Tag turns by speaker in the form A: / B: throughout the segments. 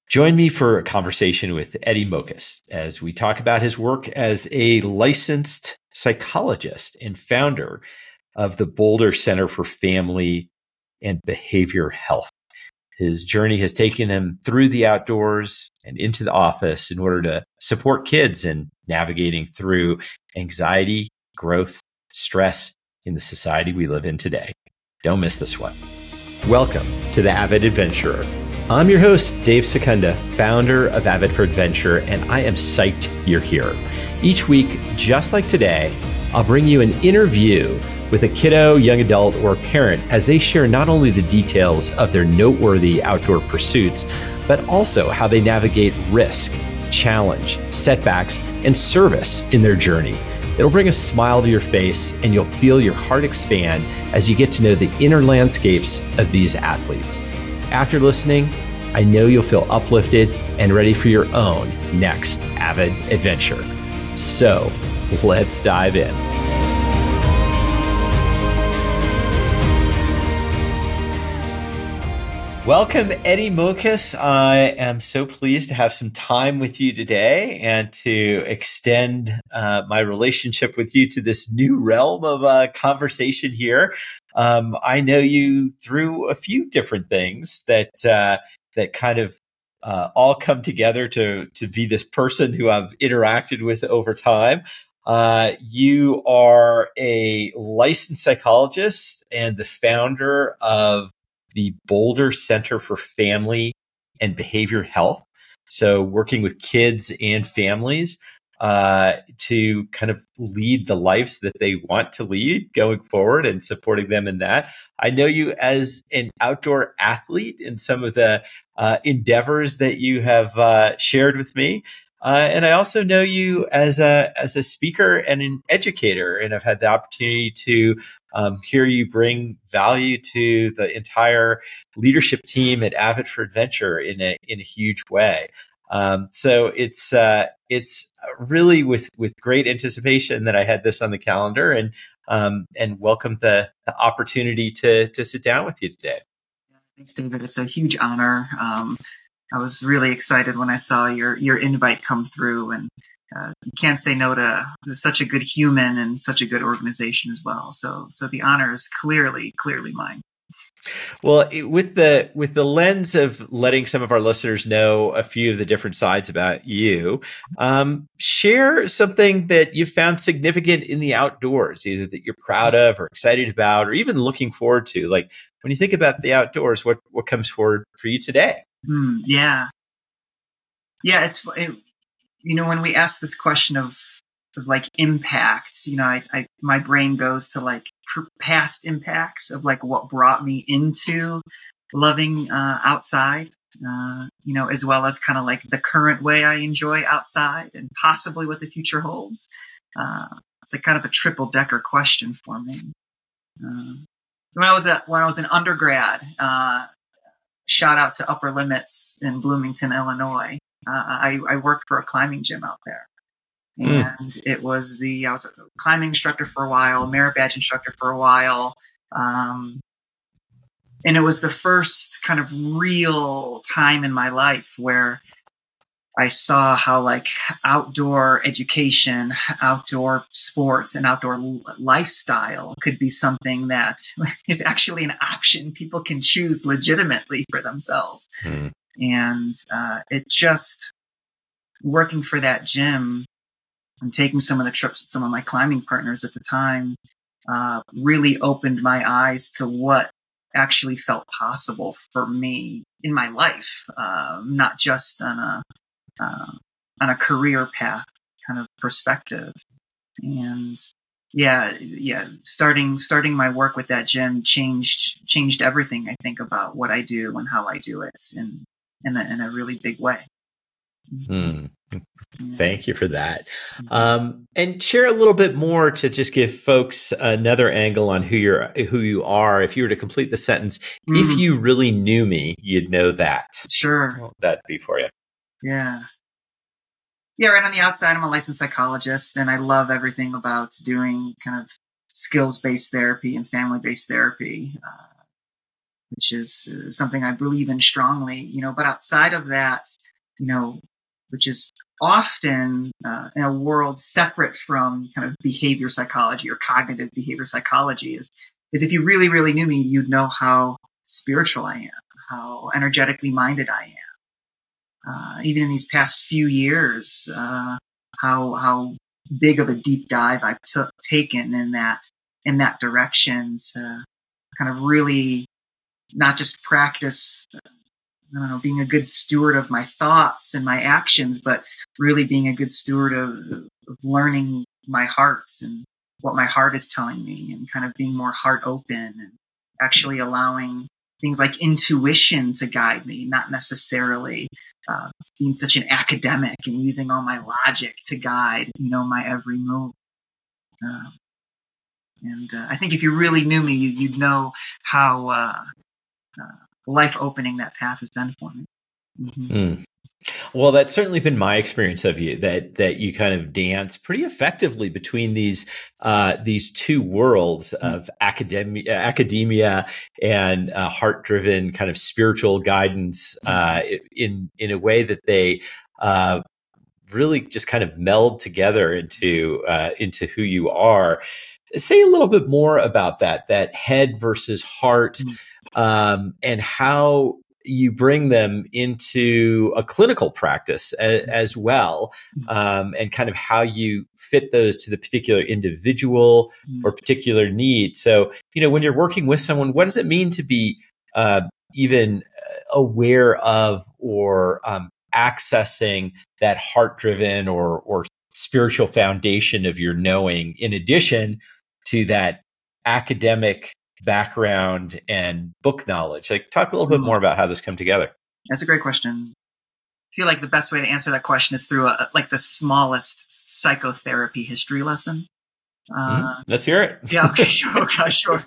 A: Join me for a conversation with Eddie Mokas as we talk about his work as a licensed psychologist and founder of the Boulder Center for Family and Behavior Health. His journey has taken him through the outdoors and into the office in order to support kids in navigating through anxiety, growth, stress in the society we live in today. Don't miss this one. Welcome to The Avid Adventurer. I'm your host, Dave Secunda, founder of Avid for Adventure, and I am psyched you're here. Each week, just like today, I'll bring you an interview with a kiddo, young adult, or parent as they share not only the details of their noteworthy outdoor pursuits, but also how they navigate risk, challenge, setbacks, and service in their journey. It'll bring a smile to your face, and you'll feel your heart expand as you get to know the inner landscapes of these athletes. After listening, I know you'll feel uplifted and ready for your own next Avid adventure. So let's dive in. Welcome, Eddie Mokas. I am so pleased to have some time with you today and to extend my relationship with you to this new realm of conversation here. I know you through a few different things that kind of all come together to be this person who I've interacted with over time. You are a licensed psychologist and the founder of the Boulder Center for Family and Behavior Health. So working with kids and families to kind of lead the lives that they want to lead going forward and supporting them in that. I know you as an outdoor athlete in some of the endeavors that you have shared with me. And I also know you as a speaker and an educator, and I've had the opportunity to hear you bring value to the entire leadership team at Avid for Adventure in a huge way. So it's really with great anticipation that I had this on the calendar and welcome the opportunity to sit down with you today.
B: Thanks, David. It's a huge honor. I was really excited when I saw your invite come through, and you can't say no to such a good human and such a good organization as well. So the honor is clearly mine.
A: Well, with the lens of letting some of our listeners know a few of the different sides about you, share something that you found significant in the outdoors, either that you're proud of or excited about, or even looking forward to. Like when you think about the outdoors, what comes forward for you today?
B: Yeah. When we ask this question of like impact, my brain goes to like past impacts of like what brought me into loving outside, as well as kind of like the current way I enjoy outside and possibly what the future holds. It's like kind of a triple decker question for me. When I was an undergrad, shout out to Upper Limits in Bloomington, Illinois. I worked for a climbing gym out there. And I was a climbing instructor for a while, merit badge instructor for a while. And it was the first kind of real time in my life where I saw how like outdoor education, outdoor sports, and outdoor lifestyle could be something that is actually an option people can choose legitimately for themselves. And it just working for that gym and taking some of the trips with some of my climbing partners at the time really opened my eyes to what actually felt possible for me in my life, not just on a career path kind of perspective. And starting my work with that gym changed everything I think about what I do and how I do it in a really big way.
A: Thank you for that. And share a little bit more to just give folks another angle on who you are. If you were to complete the sentence, if you really knew me, you'd know that.
B: Sure.
A: What would that be for you?
B: Yeah. Right on the outside, I'm a licensed psychologist, and I love everything about doing kind of skills-based therapy and family-based therapy. which is something I believe in strongly, but outside of that, which is often in a world separate from kind of behavior psychology or cognitive behavior psychology is if you really, really knew me, you'd know how spiritual I am, how energetically minded I am. Even in these past few years, how big of a deep dive I've taken in that direction to kind of really not just practice, being a good steward of my thoughts and my actions, but really being a good steward of learning my heart and what my heart is telling me, and kind of being more heart open and actually allowing things like intuition to guide me, not necessarily being such an academic and using all my logic to guide, my every move. And I think if you really knew me, you'd know how life-opening that path has been for me. Mm-hmm.
A: Well, that's certainly been my experience of you, that you kind of dance pretty effectively between these two worlds of academia and heart-driven kind of spiritual guidance in a way that they really just kind of meld together into who you are. Say a little bit more about that head versus heart, and how you bring them into a clinical practice as well, and kind of how you fit those to the particular individual or particular need. So, when you're working with someone, what does it mean to be even aware of or accessing that heart-driven or spiritual foundation of your knowing, in addition to that academic background and book knowledge? Like, talk a little bit more about how this come together.
B: That's a great question. I feel like the best way to answer that question is through the smallest psychotherapy history lesson.
A: Let's hear it.
B: Yeah. Okay. Sure. Okay, sure.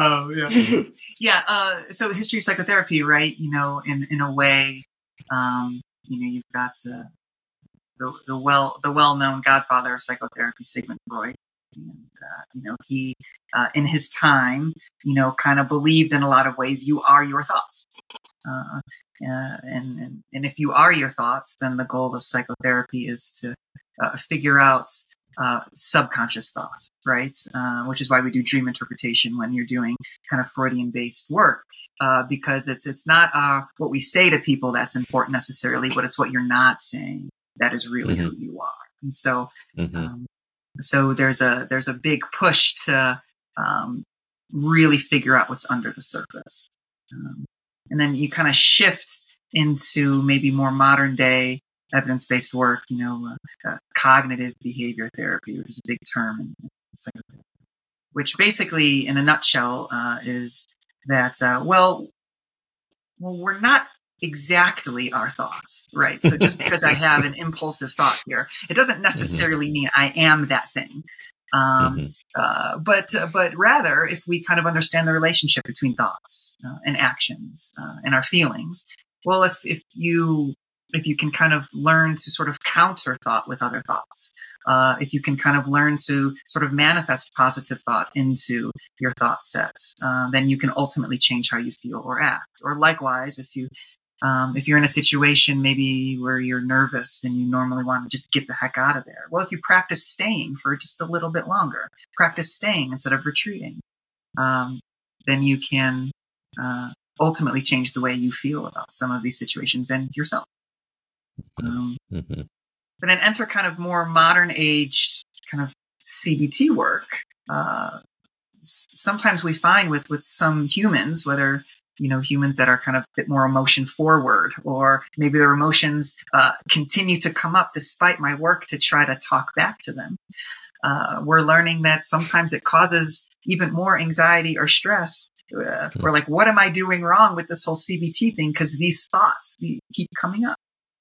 B: Yeah. So history of psychotherapy, right? In a way, you've got the well-known godfather of psychotherapy, Sigmund Freud. And, he, in his time, kind of believed in a lot of ways you are your thoughts. And if you are your thoughts, then the goal of psychotherapy is to figure out subconscious thoughts, right? Which is why we do dream interpretation when you're doing kind of Freudian-based work, because it's not what we say to people that's important necessarily, but it's what you're not saying that is really who you are. And so, so there's a big push to really figure out what's under the surface, and then you kind of shift into maybe more modern day evidence-based work, cognitive behavior therapy, which is a big term in psychotherapy, which basically, in a nutshell, is that well, we're not exactly our thoughts, right? So just because I have an impulsive thought here, it doesn't necessarily mean I am that thing. But rather, if we kind of understand the relationship between thoughts and actions and our feelings, well, if you can kind of learn to sort of counter thought with other thoughts, if you can kind of learn to sort of manifest positive thought into your thought set, then you can ultimately change how you feel or act. Or likewise, if you're in a situation maybe where you're nervous and you normally want to just get the heck out of there, well, if you practice staying for just a little bit longer, practice staying instead of retreating, then you can ultimately change the way you feel about some of these situations and yourself. But then enter kind of more modern aged kind of CBT work. Sometimes we find with some humans, whether humans that are kind of a bit more emotion forward, or maybe their emotions continue to come up despite my work to try to talk back to them. We're learning that sometimes it causes even more anxiety or stress. We're like, what am I doing wrong with this whole CBT thing? Because these thoughts keep coming up.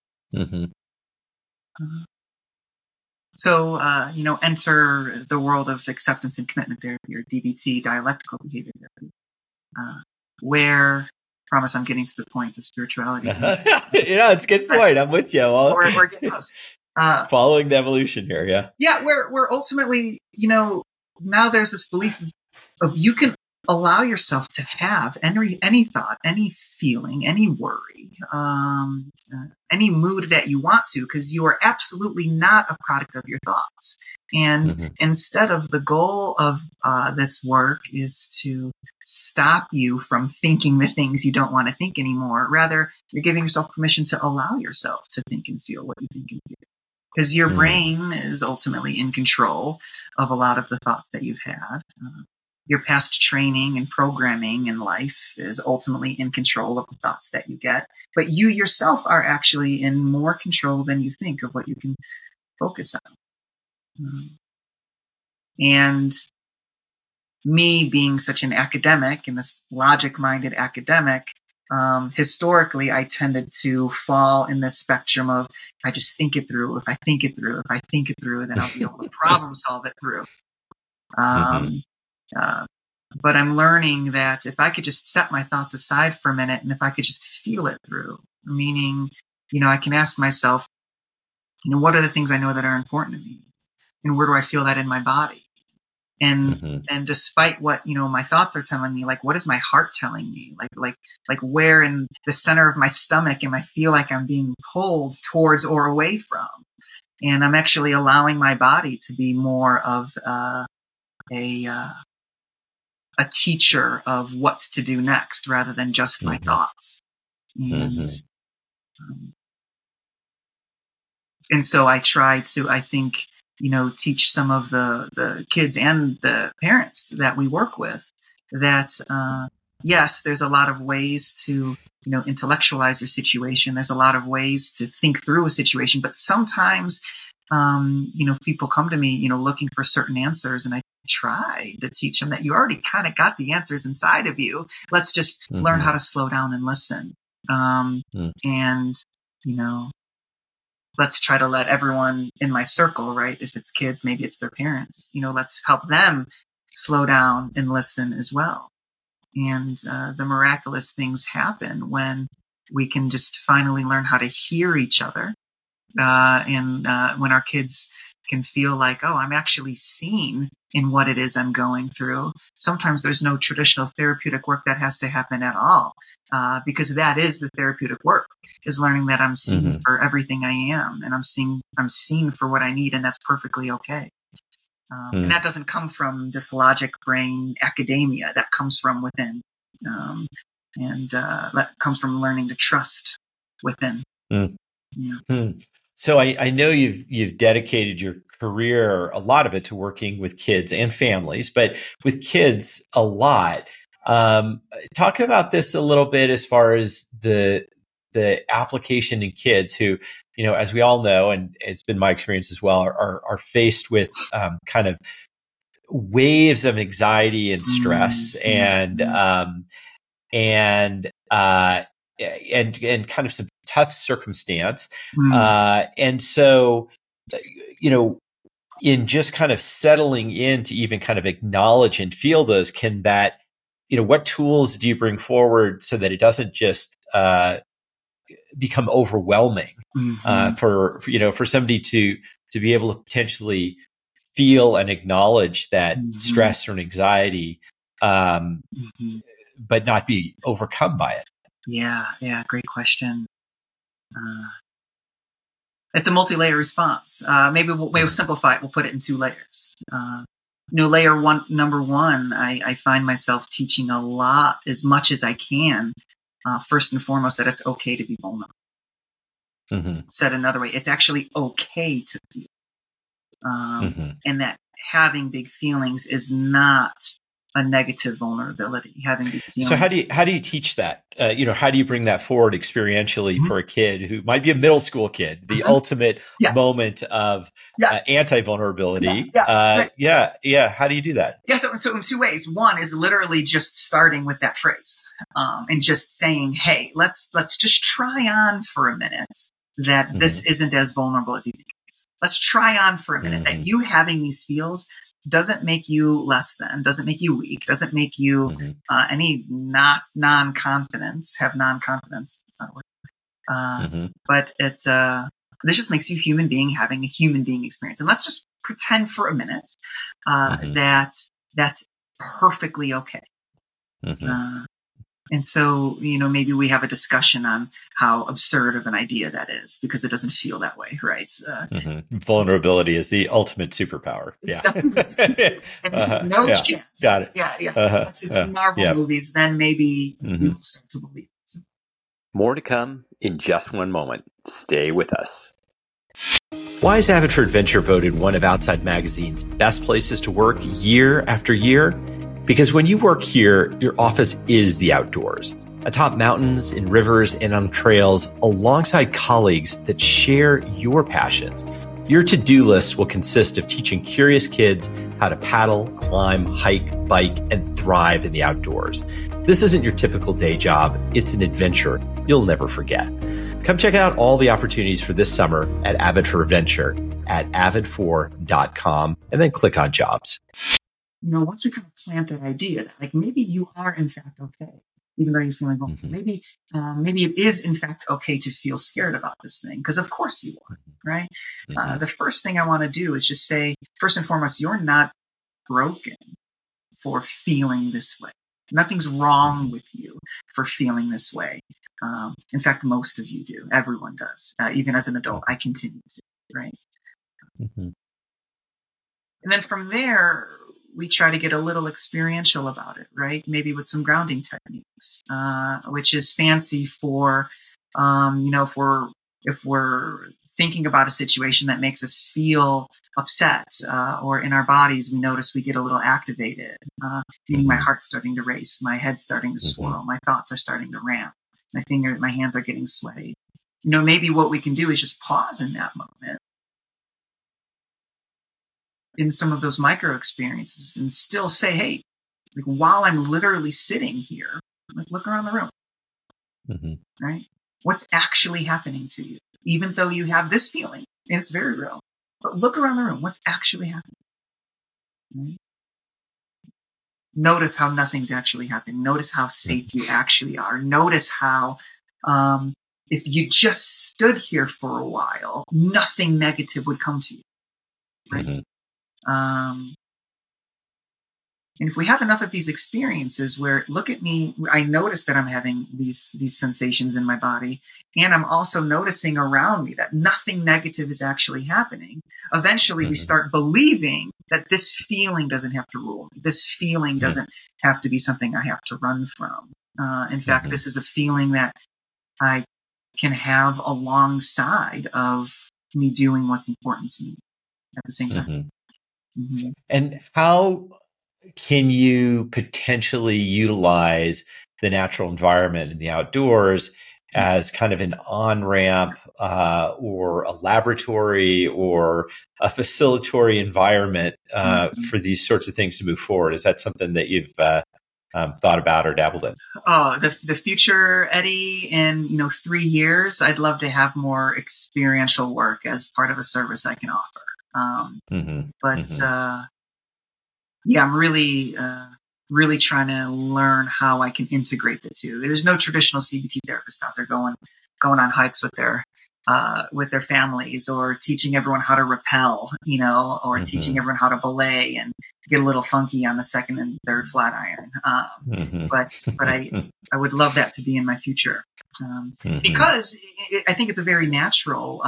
B: So, enter the world of acceptance and commitment therapy, or DBT, dialectical behavior therapy, where, I promise I'm getting to the point of spirituality.
A: It's a good point. I'm with you. Well,
B: we're getting close.
A: Following the evolution here, yeah.
B: Yeah, we're ultimately, now there's this belief of you can allow yourself to have any thought, any feeling, any worry, any mood that you want to, because you are absolutely not a product of your thoughts. And instead of the goal of this work is to stop you from thinking the things you don't want to think anymore. Rather, you're giving yourself permission to allow yourself to think and feel what you think and feel. Because your brain is ultimately in control of a lot of the thoughts that you've had. Your past training and programming in life is ultimately in control of the thoughts that you get. But you yourself are actually in more control than you think of what you can focus on. And me being such an academic and this logic-minded academic, historically, I tended to fall in this spectrum of, if I just think it through, if I think it through, then I'll be able to problem solve it through. But I'm learning that if I could just set my thoughts aside for a minute, and if I could just feel it through, meaning, I can ask myself, what are the things I know that are important to me? And where do I feel that in my body? And despite what, my thoughts are telling me, like, what is my heart telling me? Like where in the center of my stomach am I feel like I'm being pulled towards or away from? And I'm actually allowing my body to be more of a teacher of what to do next rather than just my thoughts. And so I try to, I think, teach some of the kids and the parents that we work with that, yes, there's a lot of ways to, intellectualize your situation. There's a lot of ways to think through a situation, but sometimes, people come to me, looking for certain answers, and I try to teach them that you already kind of got the answers inside of you. Let's just learn how to slow down and listen. And, let's try to let everyone in my circle, right? If it's kids, maybe it's their parents, let's help them slow down and listen as well. And the miraculous things happen when we can just finally learn how to hear each other. And when our kids can feel like, oh, I'm actually seen in what it is I'm going through. Sometimes there's no traditional therapeutic work that has to happen at all, because that is the therapeutic work, is learning that I'm seen for everything I am, and I'm seen for what I need, and that's perfectly okay. And that doesn't come from this logic brain academia. That comes from within, and that comes from learning to trust within.
A: So I know you've dedicated your career, a lot of it, to working with kids and families, but with kids a lot. Talk about this a little bit as far as the application in kids who, as we all know, and it's been my experience as well, are faced with kind of waves of anxiety and stress and kind of some tough circumstance. And so, in just kind of settling in to even kind of acknowledge and feel those, can that, what tools do you bring forward so that it doesn't just become overwhelming for somebody to be able to potentially feel and acknowledge that stress or anxiety, but not be overcome by it?
B: Yeah, great question. It's a multi-layer response. Maybe we'll simplify it. We'll put it in 2 layers. Layer one, number one, I find myself teaching a lot, as much as I can. First and foremost, that it's okay to be vulnerable. Said another way, it's actually okay to feel, and that having big feelings is not a negative vulnerability. Having big feelings.
A: So how do you teach that? How do you bring that forward experientially for a kid who might be a middle school kid, the ultimate moment of anti-vulnerability? Right. How do you do that?
B: Yeah. So in 2 ways. One is literally just starting with that phrase, and just saying, hey, let's just try on for a minute that this isn't as vulnerable as you think it is. Let's try on for a minute that you having these feels doesn't make you less than, doesn't make you weak, doesn't make you any not non-confidence, have non-confidence. That's not a word. But it's this just makes you human being having a human being experience. And let's just pretend for a minute that that's perfectly okay. Uh, and so, maybe we have a discussion on how absurd of an idea that is because it doesn't feel that way, right?
A: Vulnerability is the ultimate superpower.
B: No chance.
A: Got it.
B: Yeah. Once it's Marvel movies, then maybe you start to believe it.
C: More to come in just one moment. Stay with us.
A: Why is Avid for Adventure voted one of Outside Magazine's best places to work year after year? Because when you work here, your office is the outdoors. Atop mountains, in rivers, and on trails, alongside colleagues that share your passions. Your to-do list will consist of teaching curious kids how to paddle, climb, hike, bike, and thrive in the outdoors. This isn't your typical day job. It's an adventure you'll never forget. Come check out all the opportunities for this summer at Avid for Adventure at avid4.com and then click on jobs.
B: Once we kind of plant that idea that like maybe you are in fact okay, even though you're feeling vulnerable, maybe it is in fact okay to feel scared about this thing, because of course you are, right? The first thing I want to do is just say, first and foremost, you're not broken for feeling this way. Nothing's wrong with you for feeling this way. In fact, most of you do. Everyone does. Even as an adult, I continue to, right? And then from there, we try to get a little experiential about it, right? Maybe with some grounding techniques, which is fancy for, if we're thinking about a situation that makes us feel upset, or in our bodies, we notice we get a little activated, meaning my heart's starting to race, my head's starting to swirl, my thoughts are starting to ramp, my hands are getting sweaty. Maybe what we can do is just pause in that moment, in some of those micro experiences, and still say, hey, like while I'm literally sitting here, like look around the room, right? What's actually happening to you? Even though you have this feeling, and it's very real, but look around the room. What's actually happening? Right? Notice how nothing's actually happening. Notice how safe you actually are. Notice how, if you just stood here for a while, nothing negative would come to you, right? And if we have enough of these experiences where, look at me, I notice that I'm having these sensations in my body, and I'm also noticing around me that nothing negative is actually happening. Eventually, we start believing that this feeling doesn't have to rule me. This feeling doesn't have to be something I have to run from. In fact, this is a feeling that I can have alongside of me doing what's important to me at the same time.
A: And how can you potentially utilize the natural environment in the outdoors as kind of an on-ramp or a laboratory or a facilitatory environment for these sorts of things to move forward? Is that something that you've thought about or dabbled in?
B: Oh, the future, Eddie, in 3 years, I'd love to have more experiential work as part of a service I can offer. Yeah, I'm really trying to learn how I can integrate the two. There's no traditional CBT therapist out there going on hikes with their families, or teaching everyone how to rappel, or teaching everyone how to belay and get a little funky on the second and third flat iron. But I would love that to be in my future, because I think it's a very natural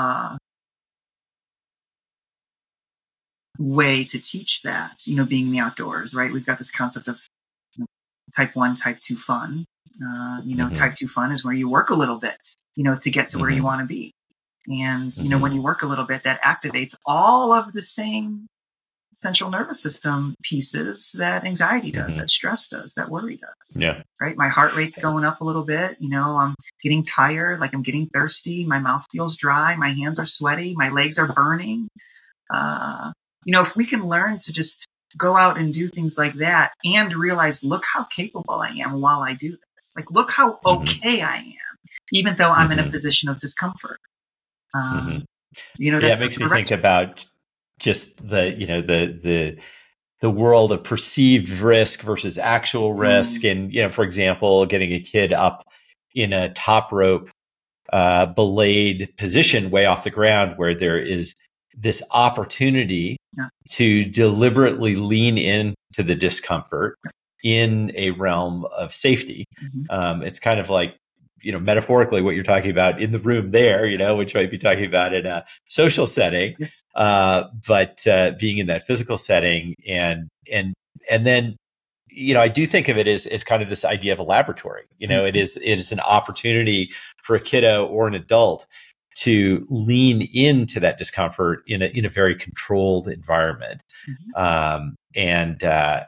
B: way to teach that, being in the outdoors, right? We've got this concept of type 1, type 2 fun. Type 2 fun is where you work a little bit, to get to where you want to be. And, when you work a little bit, that activates all of the same central nervous system pieces that anxiety does, that stress does, that worry does. Yeah. Right. My heart rate's going up a little bit. I'm getting tired, like I'm getting thirsty. My mouth feels dry. My hands are sweaty. My legs are burning. If we can learn to just go out and do things like that and realize, look how capable I am while I do this. Like, look how okay I am, even though I'm in a position of discomfort. It
A: makes me think about just the world of perceived risk versus actual risk. And, for example, getting a kid up in a top rope, belayed position way off the ground where there is this opportunity to deliberately lean into the discomfort in a realm of safety.
B: Mm-hmm.
A: It's kind of like, metaphorically what you're talking about in the room there, which you might be talking about in a social setting,
B: Yes.
A: but being in that physical setting and then, I do think of it as kind of this idea of a laboratory. It is an opportunity for a kiddo or an adult to lean into that discomfort in a very controlled environment, and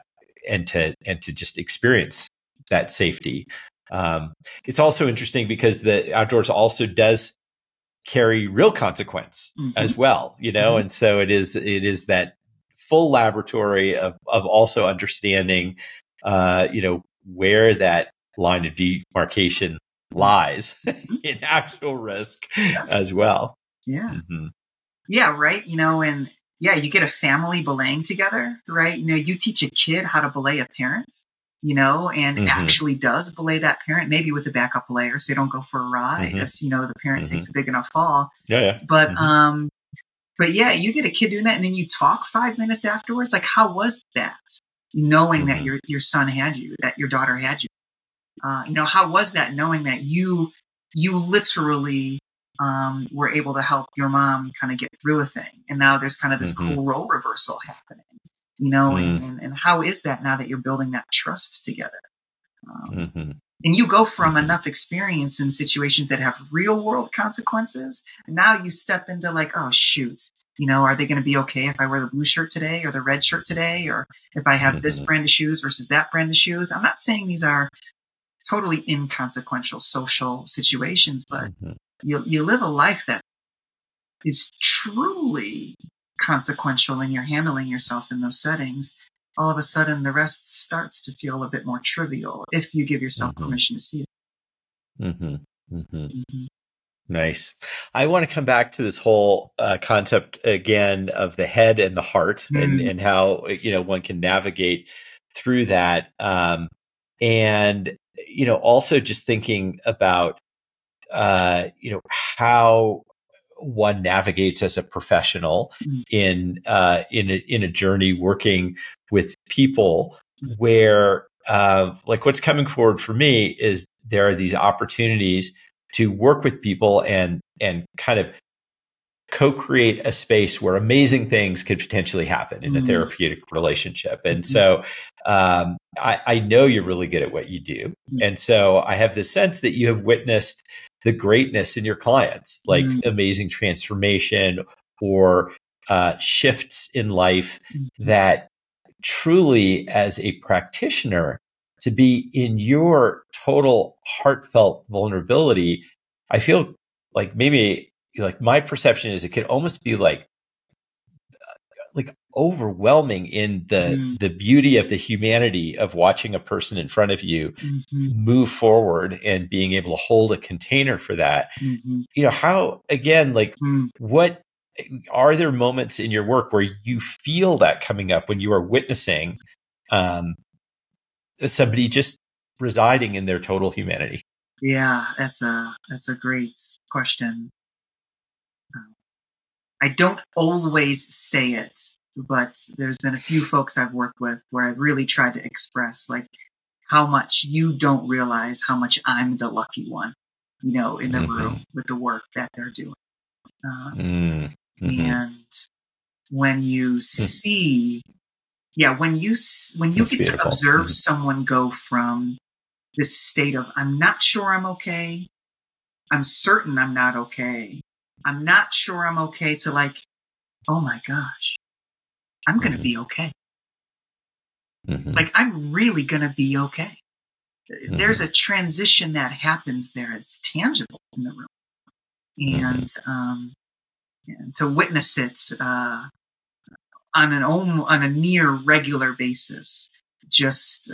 A: to just experience that safety. It's also interesting because the outdoors also does carry real consequence as well, and so it is that full laboratory of also understanding, where that line of demarcation lies in actual risk as well.
B: Yeah. Yeah. Right. And you get a family belaying together, right? You teach a kid how to belay a parent, and actually does belay that parent, maybe with a backup belayer so they don't go for a ride if, the parent takes a big enough fall. But, but yeah, you get a kid doing that and then you talk 5 minutes afterwards. Like, how was that? Knowing that your son had you, that your daughter had you. How was that knowing that you literally were able to help your mom kind of get through a thing, and now there's kind of this cool role reversal happening, and how is that now that you're building that trust together? And you go from enough experience in situations that have real world consequences, and now you step into like, oh shoot, are they going to be okay if I wear the blue shirt today or the red shirt today, or if I have this brand of shoes versus that brand of shoes? I'm not saying these are totally inconsequential social situations, but you live a life that is truly consequential and you're handling yourself in those settings. All of a sudden, the rest starts to feel a bit more trivial if you give yourself permission to see it.
A: Nice. I want to come back to this whole concept again of the head and the heart, and how one can navigate through that. And also just thinking about how one navigates as a professional in a journey working with people, where like what's coming forward for me is there are these opportunities to work with people and kind of co-create a space where amazing things could potentially happen in a therapeutic relationship. And so I know you're really good at what you do. And so I have the sense that you have witnessed the greatness in your clients, like amazing transformation or shifts in life, that truly, as a practitioner, to be in your total heartfelt vulnerability, I feel like maybe like my perception is it could almost be like overwhelming in the beauty of the humanity of watching a person in front of you move forward and being able to hold a container for that. How, again, what are there moments in your work where you feel that coming up when you are witnessing somebody just residing in their total humanity?
B: Yeah, that's a great question. I don't always say it, but there's been a few folks I've worked with where I've really tried to express like how much you don't realize how much I'm the lucky one, in the room with the work that they're doing. And when you see, when you
A: That's
B: get
A: beautiful.
B: to observe someone go from this state of, I'm not sure I'm okay, I'm certain I'm not okay, I'm not sure I'm okay, to like, oh my gosh, I'm going to be okay. Like, I'm really going to be okay. There's a transition that happens there. It's tangible in the room. And to witness it on a near regular basis just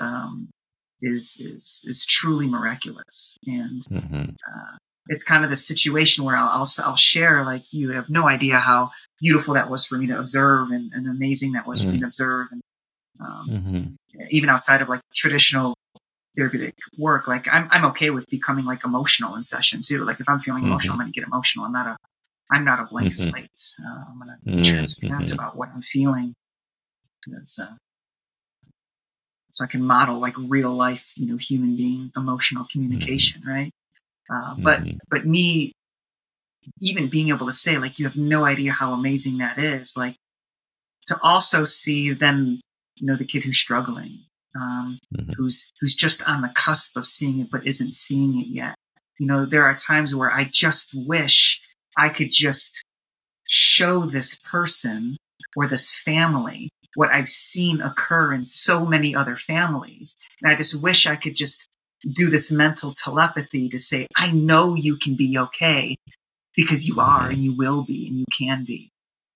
B: is truly miraculous. And it's kind of the situation where I'll share, like, you have no idea how beautiful that was for me to observe, and amazing that was for me to observe. And even outside of like traditional therapeutic work, like I'm okay with becoming like emotional in session too. Like if I'm feeling emotional, I'm going to get emotional. I'm not a blank slate. I'm going to be transparent about what I'm feeling. Because so I can model like real life, human being emotional communication, right? But me even being able to say, like, you have no idea how amazing that is, like, to also see then, the kid who's struggling, who's just on the cusp of seeing it but isn't seeing it yet. There are times where I just wish I could just show this person or this family what I've seen occur in so many other families. And I just wish I could just do this mental telepathy to say, I know you can be okay, because you are, and you will be, and you can be.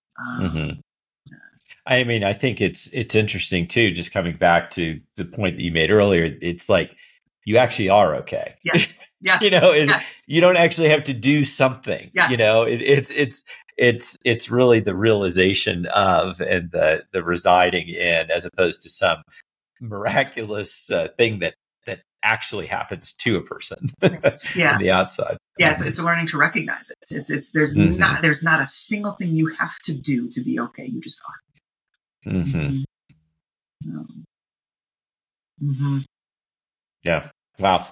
A: I mean, I think it's interesting too, just coming back to the point that you made earlier. It's like, you actually are okay.
B: Yes. Yes.
A: Yes. You don't actually have to do something.
B: Yes.
A: It's really the realization of, and the residing in, as opposed to some miraculous thing that actually happens to a person on the outside.
B: Yeah, it's learning to recognize it. It's there's not a single thing you have to do to be okay. You just are.
A: Yeah. Wow.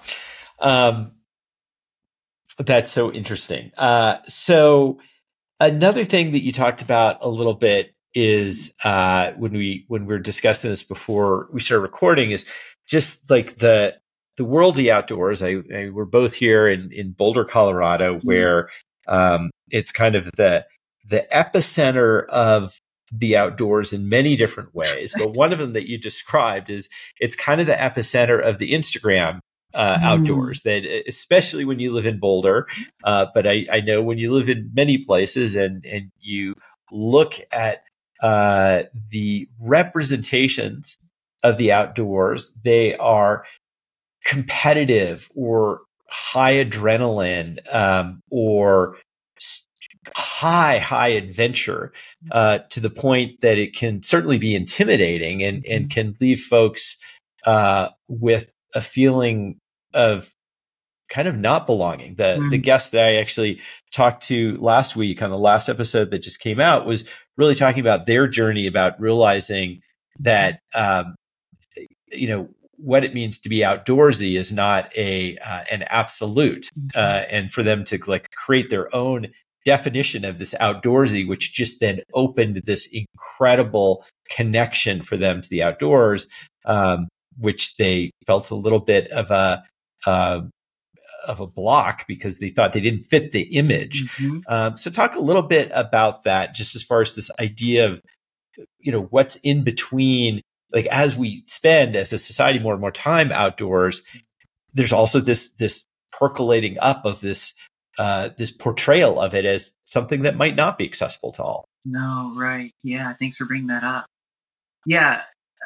A: That's so interesting. So another thing that you talked about a little bit is when we're discussing this before we started recording, is just like the world of the outdoors. We're both here in Boulder, Colorado, where it's kind of the epicenter of the outdoors in many different ways. But one of them that you described is it's kind of the epicenter of the Instagram outdoors, that especially when you live in Boulder, but I know when you live in many places and you look at the representations of the outdoors, they are competitive or high adrenaline, or high adventure, to the point that it can certainly be intimidating and can leave folks with a feeling of kind of not belonging. The guest that I actually talked to last week on the last episode that just came out was really talking about their journey about realizing that, what it means to be outdoorsy is not an absolute, and for them to like create their own definition of this outdoorsy, which just then opened this incredible connection for them to the outdoors, which they felt a little bit of a block because they thought they didn't fit the image. So talk a little bit about that, just as far as this idea of, what's in between, like as we spend as a society more and more time outdoors, there's also this percolating up of this portrayal of it as something that might not be accessible to all.
B: No, right. Yeah. Thanks for bringing that up. Yeah.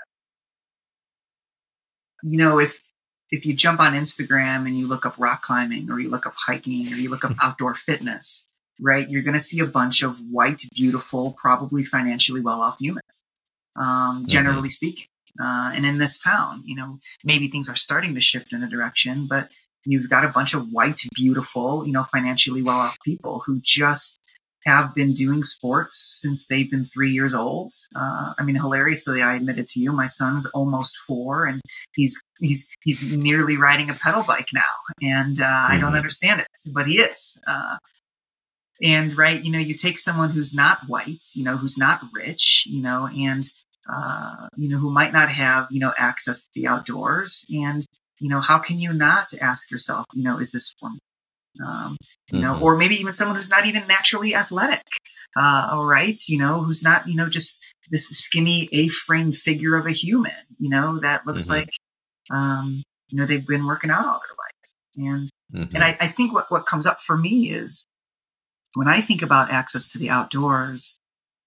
B: If you jump on Instagram and you look up rock climbing, or you look up hiking, or you look up outdoor fitness, right, you're going to see a bunch of white, beautiful, probably financially well-off humans, generally speaking. And in this town, maybe things are starting to shift in a direction, but you've got a bunch of white, beautiful, financially well-off people who just have been doing sports since they've been 3 years old. Hilariously, I admitted to you, my son's almost 4, and he's nearly riding a pedal bike now, and I don't understand it, but he is. And right, you take someone who's not white, who's not rich, and who might not have access to the outdoors, and how can you not ask yourself, is this for me? Or maybe even someone who's not even naturally athletic, all right, who's not, just this skinny A-frame figure of a human, that looks like, they've been working out all their life. And I think what comes up for me is when I think about access to the outdoors,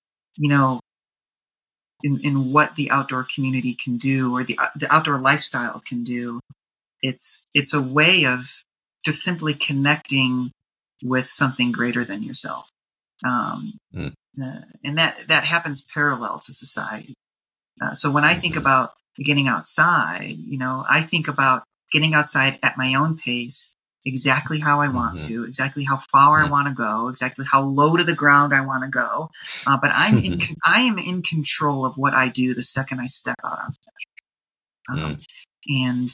B: in what the outdoor community can do, or the outdoor lifestyle can do, it's a way of just simply connecting with something greater than yourself. And that happens parallel to society. So when I think about getting outside, I think about getting outside at my own pace, exactly how I want to, exactly how far I want to go, exactly how low to the ground I want to go. But I am in control of what I do the second I step out on stage. And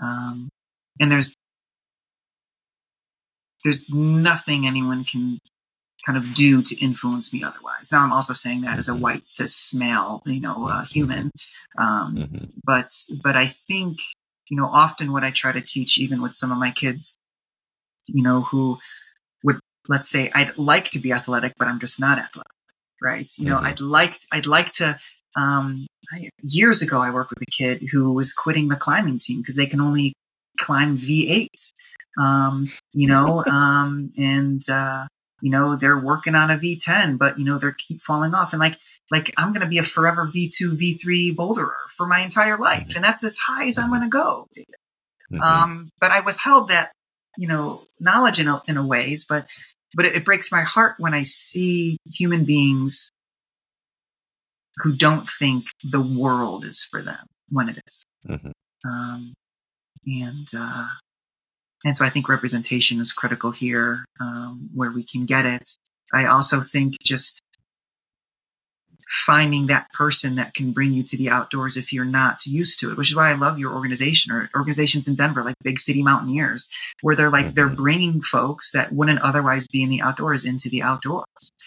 B: there's nothing anyone can kind of do to influence me otherwise. Now, I'm also saying that as a white cis male, human. But I think, often what I try to teach, even with some of my kids, who would, let's say, I'd like to be athletic, but I'm just not athletic, right? I'd like to. Years ago, I worked with a kid who was quitting the climbing team because they can only climb V8. They're working on a V10, but they keep falling off. And like I'm going to be a forever V2, V3 boulderer for my entire life, and that's as high as I'm going to go. But I withheld that, knowledge in a ways, but it breaks my heart when I see human beings who don't think the world is for them when it is. And so I think representation is critical here, where we can get it. I also think just finding that person that can bring you to the outdoors if you're not used to it, which is why I love your organization or organizations in Denver, like Big City Mountaineers, where they're bringing folks that wouldn't otherwise be in the outdoors into the outdoors.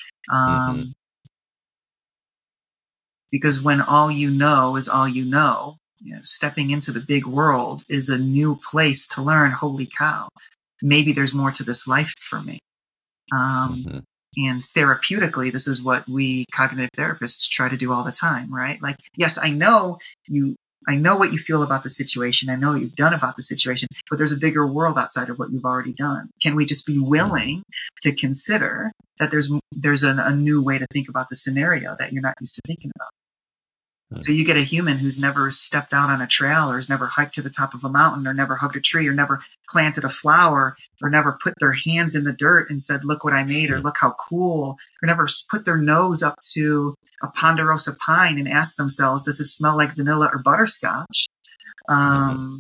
B: Because when all you know is all you know, stepping into the big world is a new place to learn, holy cow, maybe there's more to this life for me. And therapeutically, this is what we cognitive therapists try to do all the time, right? Like, yes, I know what you feel about the situation. I know what you've done about the situation, but there's a bigger world outside of what you've already done. Can we just be willing to consider that there's a new way to think about the scenario that you're not used to thinking about? So you get a human who's never stepped out on a trail or has never hiked to the top of a mountain or never hugged a tree or never planted a flower or never put their hands in the dirt and said, look what I made, or look how cool, or never put their nose up to a ponderosa pine and ask themselves, does it smell like vanilla or butterscotch? The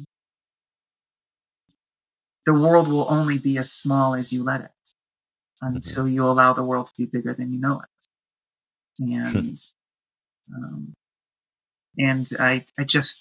B: world will only be as small as you let it until you allow the world to be bigger than you know it. And I just,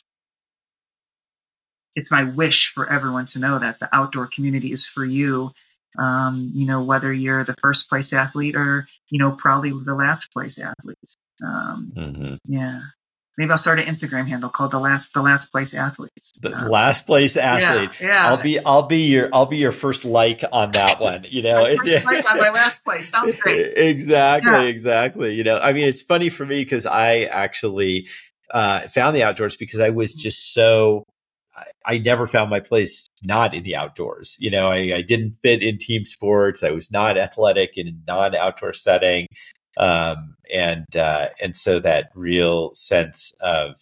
B: it's my wish for everyone to know that the outdoor community is for you. Whether you're the first place athlete or, probably the last place athlete. Yeah. Maybe I'll start an Instagram handle called the last place athletes.
A: The last place athlete.
B: Yeah.
A: I'll be your first like on that one.
B: My first like on my last place. Sounds great.
A: Exactly. I mean, it's funny for me because I actually found the outdoors because I was just I never found my place not in the outdoors. I didn't fit in team sports. I was not athletic in a non-outdoor setting. And so that real sense of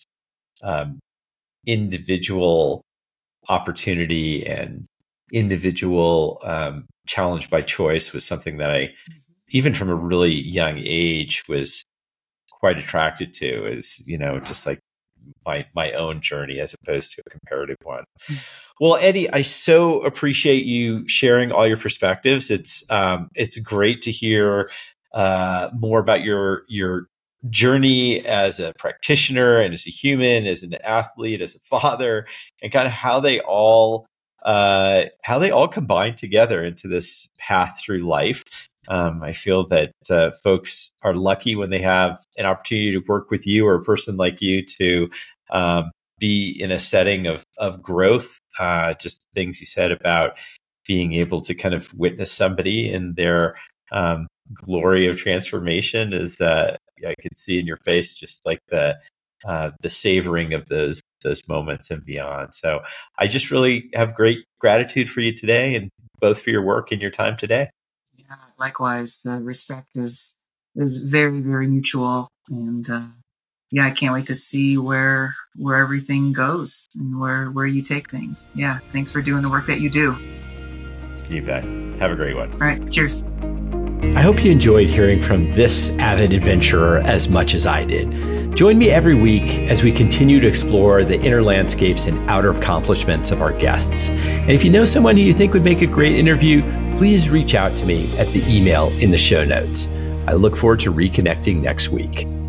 A: individual opportunity and individual challenge by choice was something that I, even from a really young age, was quite attracted to. Is just like my own journey as opposed to a comparative one. Well, Eddie, I so appreciate you sharing all your perspectives. It's great to hear more about your journey as a practitioner and as a human, as an athlete, as a father, and kind of how they all combine together into this path through life. I feel that folks are lucky when they have an opportunity to work with you or a person like you to be in a setting of growth. Just things you said about being able to kind of witness somebody in their glory of transformation is I could see in your face, just like the savoring of those moments and beyond. So I just really have great gratitude for you today, and both for your work and your time today.
B: Yeah, likewise. The respect is very, very mutual, and I can't wait to see where everything goes and where you take things. Yeah, thanks for doing the work that you do.
A: You bet. Have a great one.
B: All right, cheers.
A: I hope you enjoyed hearing from this avid adventurer as much as I did. Join me every week as we continue to explore the inner landscapes and outer accomplishments of our guests. And if you know someone who you think would make a great interview, please reach out to me at the email in the show notes. I look forward to reconnecting next week.